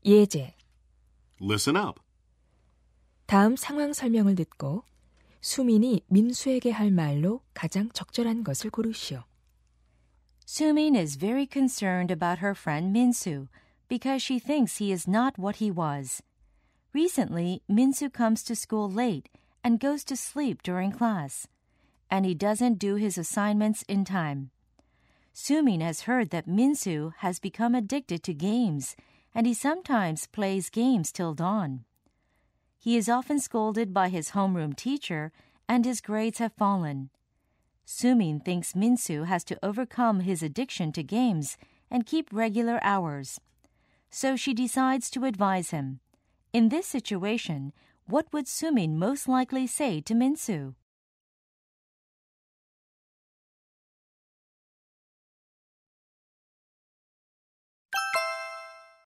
예제. Listen up. 다음 상황 설명을 듣고 수민이 민수에게 할 말로 가장 적절한 것을 고르시오. Sumin is very concerned about her friend Minsu because she thinks he is not what he was. Recently, Minsu comes to school late and goes to sleep during class, and he doesn't do his assignments in time. Sumin has heard that Minsu has become addicted to games, and he sometimes plays games till dawn. He is often scolded by his homeroom teacher, and his grades have fallen. Sumin thinks Minsu has to overcome his addiction to games and keep regular hours. So she decides to advise him. In this situation, what would Sumin most likely say to Minsu?